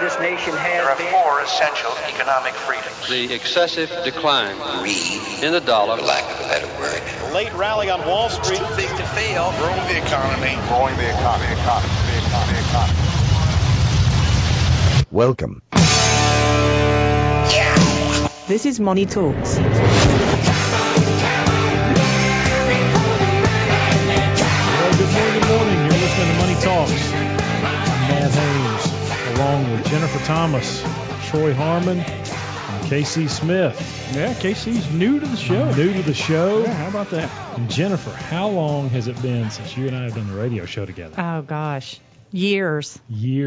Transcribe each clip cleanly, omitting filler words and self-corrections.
this nation has been. There are four essential economic freedoms. The excessive decline in the dollar, for lack of a better word. The late rally on Wall Street. Too big to fail. Growing the economy. Welcome. Yeah. This is Money Talks. Good morning. You're listening to Money Talks. I'm Matt Haynes, along with Jennifer Thomas, Troy Harmon, and Casey Smith. Yeah, Casey's new to the show. Yeah, how about that? And Jennifer, how long has it been since you and I have done the radio show together? Oh, gosh. Years.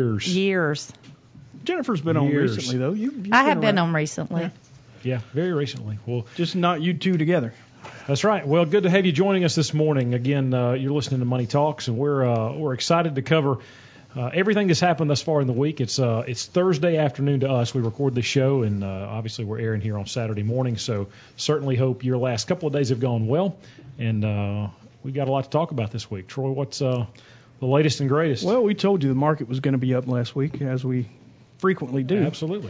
Jennifer's been on recently, though. I have been on recently. Yeah, very recently. Well, just not you two together. That's right. Well, good to have you joining us this morning. Again, you're listening to Money Talks, and we're excited to cover everything that's happened thus far in the week. It's Thursday afternoon to us. We record the show, and obviously we're airing here on Saturday morning. So certainly hope your last couple of days have gone well, and we got a lot to talk about this week. Troy, what's the latest and greatest? Well, we told you the market was going to be up last week, as we frequently do. Absolutely.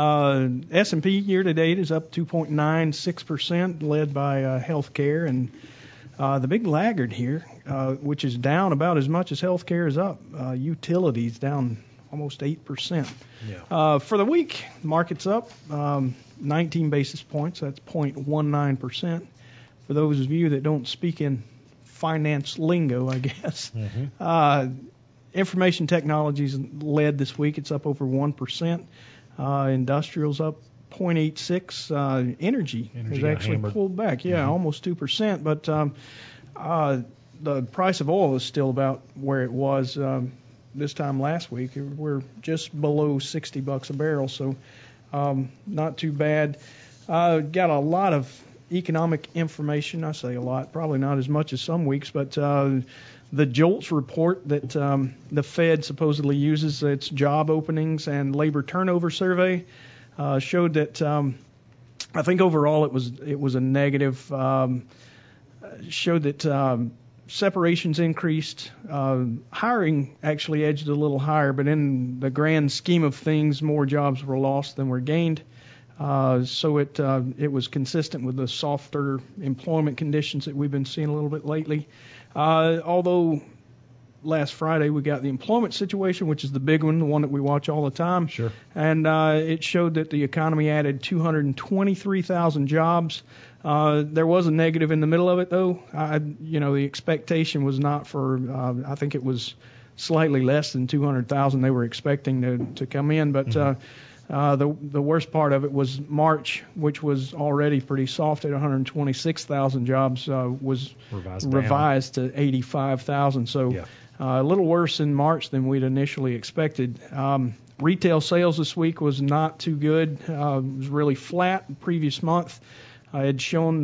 S&P year-to-date is up 2.96%, led by healthcare. And the big laggard here, which is down about as much as healthcare is up, utilities down almost 8%. Yeah. For the week, market's up 19 basis points. That's 0.19%. For those of you that don't speak in finance lingo, I guess. Mm-hmm. Information technologies led this week. It's up over 1%. Industrial's up 0.86. Energy has actually pulled back. Yeah, mm-hmm. Almost 2%. But the price of oil is still about where it was this time last week. We're just below $60 a barrel, so not too bad. Got a lot of economic information. I say a lot, probably not as much as some weeks, but the JOLTS report that the Fed supposedly uses, its job openings and labor turnover survey, showed that I think overall it was a negative. Showed that separations increased, hiring actually edged a little higher, but in the grand scheme of things, more jobs were lost than were gained. So it was consistent with the softer employment conditions that we've been seeing a little bit lately. Although last Friday we got the employment situation, which is the big one, the one that we watch all the time. Sure. And it showed that the economy added 223,000 jobs. There was a negative in the middle of it, though. The expectation was not for, I think it was slightly less than 200,000 they were expecting to come in. But the worst part of it was March, which was already pretty soft at 126,000 jobs, was revised to 85,000. So yeah. A little worse in March than we'd initially expected. Retail sales this week was not too good. It was really flat the previous month. I had shown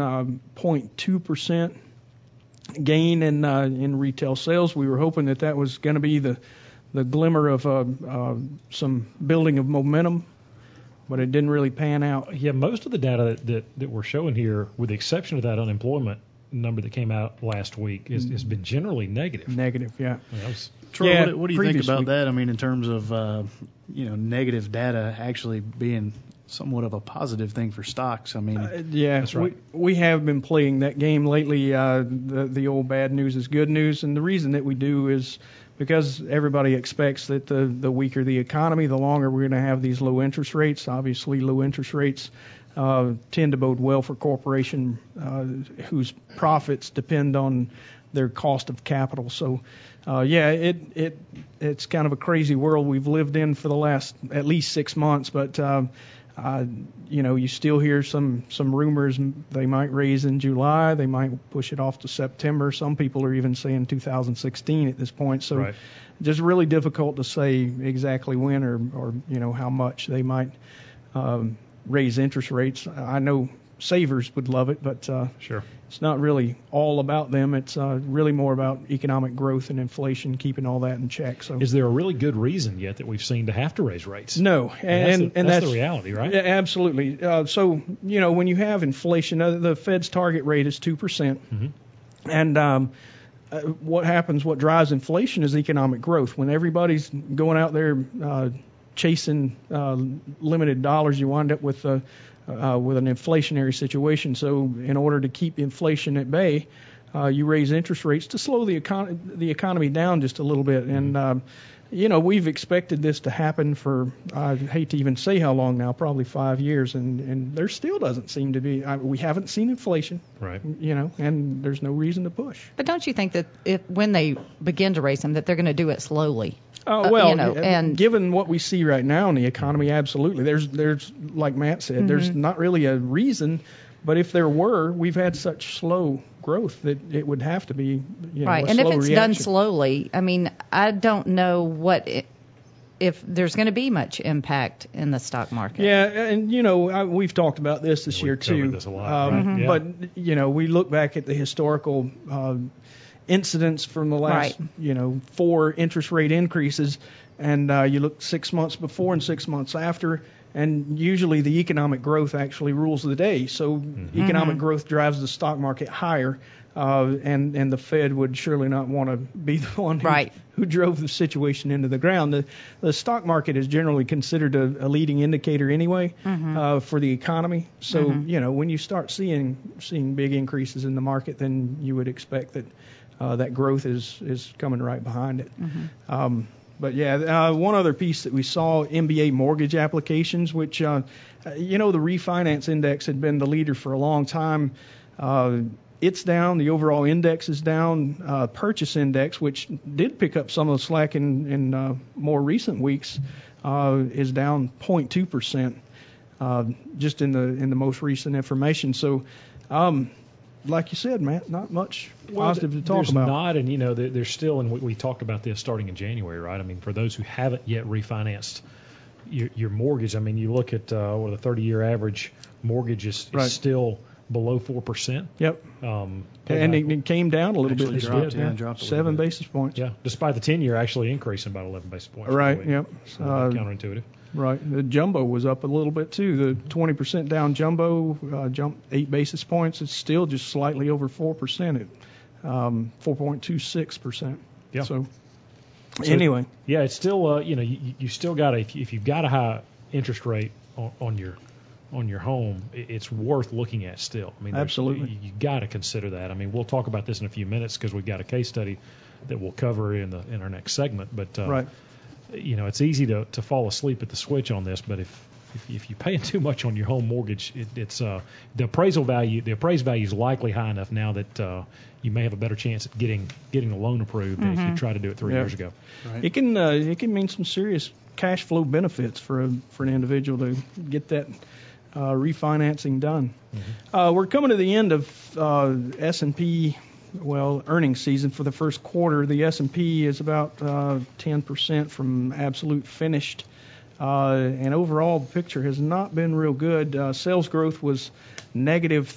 0.2% gain in retail sales. We were hoping that was going to be the glimmer of some building of momentum, but it didn't really pan out. Yeah, most of the data that we're showing here, with the exception of that unemployment number that came out last week, has been generally negative. Negative, yeah. Troy, what do you think about that? I mean, in terms of negative data actually being somewhat of a positive thing for stocks. I mean, yeah, that's right. We have been playing that game lately. The old bad news is good news, and the reason that we do is because everybody expects that the weaker the economy, the longer we're going to have these low interest rates. Obviously, low interest rates tend to bode well for corporations whose profits depend on their cost of capital. So, it's kind of a crazy world we've lived in for the last at least 6 months. But you still hear some rumors they might raise in July. They might push it off to September. Some people are even saying 2016 at this point. So, right. Just really difficult to say exactly when or how much they might raise interest rates. I know savers would love it, but sure. It's not really all about them. It's really more about economic growth and inflation, keeping all that in check. So, is there a really good reason yet that we've seen to have to raise rates? No, and that's the reality, right? Yeah, absolutely. So when you have inflation, the Fed's target rate is 2%, mm-hmm. and what happens? What drives inflation is economic growth. When everybody's going out there chasing limited dollars, you wind up with an inflationary situation. So in order to keep inflation at bay, you raise interest rates to slow the economy down just a little bit. And we've expected this to happen for, I hate to even say how long now, probably 5 years, and there still doesn't seem to be. We haven't seen inflation, right? And there's no reason to push. But don't you think that when they begin to raise them, that they're going to do it slowly? And given what we see right now in the economy, absolutely. There's like Matt said, there's not really a reason. But if there were, we've had such slow growth that it would have to be, right. A and slow if it's reaction. done slowly, I mean, I don't know if there's going to be much impact in the stock market. Yeah, and we've talked about this year too. This a lot, right? Yeah. But we look back at the historical incidents from the last 4 interest rate increases, and you look 6 months before and 6 months after. And usually the economic growth actually rules the day. So economic growth drives the stock market higher, and the Fed would surely not want to be the one who drove the situation into the ground. The stock market is generally considered a leading indicator anyway for the economy. So when you start seeing big increases in the market, then you would expect that that growth is coming right behind it. But one other piece that we saw, MBA mortgage applications, which, the refinance index had been the leader for a long time. It's down. The overall index is down. Purchase index, which did pick up some of the slack in more recent weeks, is down 0.2%, just in the most recent information. So, like you said, Matt, not much positive to talk about. There's not, and there's still, and we talked about this starting in January, right? I mean, for those who haven't yet refinanced your mortgage, I mean, you look at the 30-year average mortgage is still below 4%. Yep. And it came down a little bit. Dropped 7 basis points. Yeah, despite the 10-year actually increasing about 11 basis points. Right. Yep. So counterintuitive. Right. The jumbo was up a little bit too. The 20% down jumbo jumped 8 basis points. It's still just slightly over 4% at 4.26%. Yeah. So anyway. Yeah, it's still you still got if you've got a high interest rate on your home, it's worth looking at still. I mean, absolutely. You got to consider that. I mean, we'll talk about this in a few minutes because we've got a case study that we'll cover in our next segment. But right. It's easy to fall asleep at the switch on this, but if you're paying too much on your home mortgage, it's the appraised value is likely high enough now that you may have a better chance at getting the loan approved than if you tried to do it 3 years ago. Right. It can mean some serious cash flow benefits for an individual to get that refinancing done. We're coming to the end of S&P. Earnings season for the first quarter. The S&P is about 10% from absolute finished. And overall, the picture has not been real good. Sales growth was negative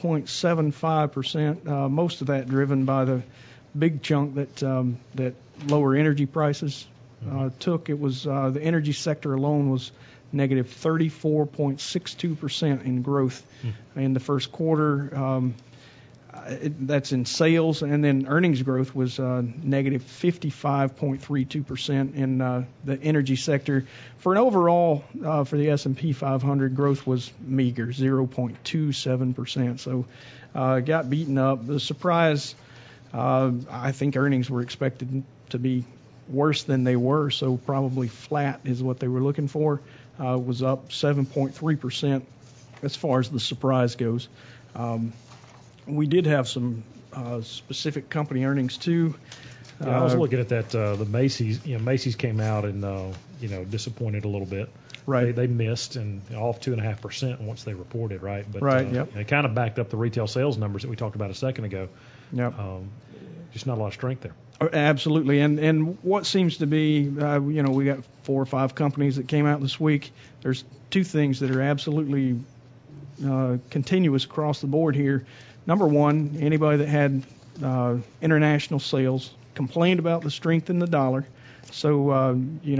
3.75%. Most of that driven by the big chunk that lower energy prices took. It was the energy sector alone was negative 34.62% in growth in the first quarter. That's in sales, and then earnings growth was negative 55.32% in the energy sector. For an overall, for the S&P 500, growth was meager, 0.27%. So got beaten up. The surprise, I think earnings were expected to be worse than they were, so probably flat is what they were looking for. Was up 7.3% as far as the surprise goes. We did have some specific company earnings too. I was looking at that. The Macy's, Macy's came out and disappointed a little bit. Right. They missed and off 2.5% once they reported. Right. But Yep. It kind of backed up the retail sales numbers that we talked about a second ago. Yep. Just not a lot of strength there. Absolutely. And what seems to be, we got 4 or 5 companies that came out this week. There's 2 things that are absolutely continuous across the board here. Number one, anybody that had international sales complained about the strength in the dollar. So,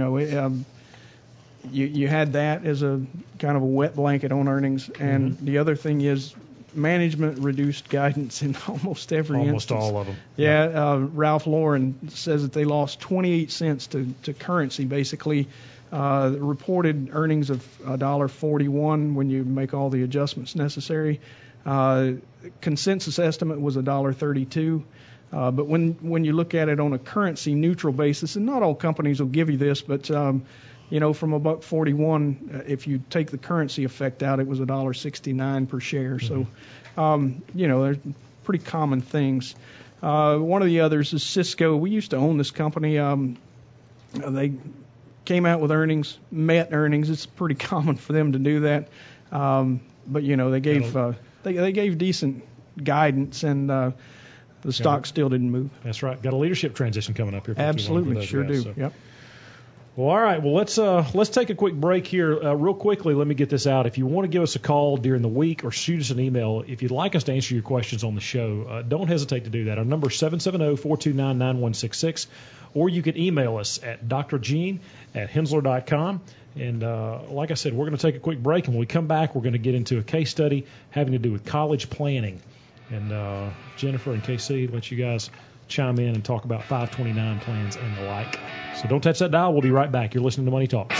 you had that as a kind of a wet blanket on earnings. And the other thing is management reduced guidance in almost every instance. Almost all of them. Yeah. Ralph Lauren says that they lost 28 cents to currency, basically, Reported earnings of $1.41 when you make all the adjustments necessary. Consensus estimate was $1.32. But when you look at it on a currency neutral basis, and not all companies will give you this, but from $1.41, if you take the currency effect out, it was $1.69 per share. So, they're pretty common things. One of the others is Cisco. We used to own this company. They came out with earnings, met earnings. It's pretty common for them to do that. But they gave they gave decent guidance, and the stock still didn't move. That's right. Got a leadership transition coming up here. Absolutely, sure guys, do. So. Yep. Well, all right. Well, let's take a quick break here. Real quickly, let me get this out. If you want to give us a call during the week or shoot us an email, if you'd like us to answer your questions on the show, don't hesitate to do that. Our number is 770-429-9166, or you can email us at drgene@hensler.com. And like I said, we're going to take a quick break, and when we come back, we're going to get into a case study having to do with college planning. And Jennifer and KC, let you guys chime in and talk about 529 plans and the like. So don't touch that dial. We'll be right back. You're listening to Money Talks.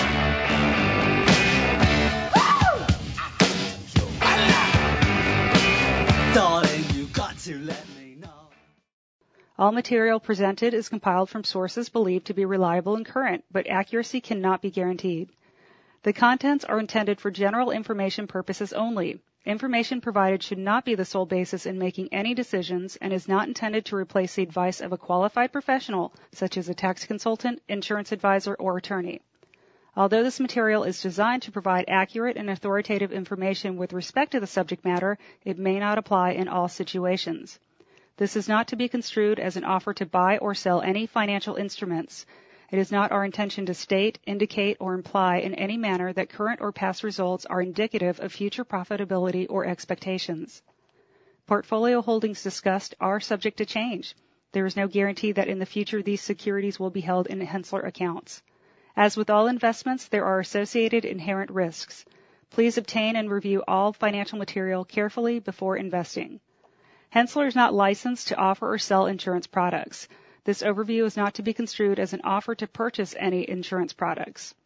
All material presented is compiled from sources believed to be reliable and current, but accuracy cannot be guaranteed. The contents are intended for general information purposes only. Information provided should not be the sole basis in making any decisions and is not intended to replace the advice of a qualified professional, such as a tax consultant, insurance advisor, or attorney. Although this material is designed to provide accurate and authoritative information with respect to the subject matter, it may not apply in all situations. This is not to be construed as an offer to buy or sell any financial instruments. It is not our intention to state, indicate, or imply in any manner that current or past results are indicative of future profitability or expectations. Portfolio holdings discussed are subject to change. There is no guarantee that in the future these securities will be held in Hensler accounts. As with all investments, there are associated inherent risks. Please obtain and review all financial material carefully before investing. Hensler is not licensed to offer or sell insurance products. This overview is not to be construed as an offer to purchase any insurance products.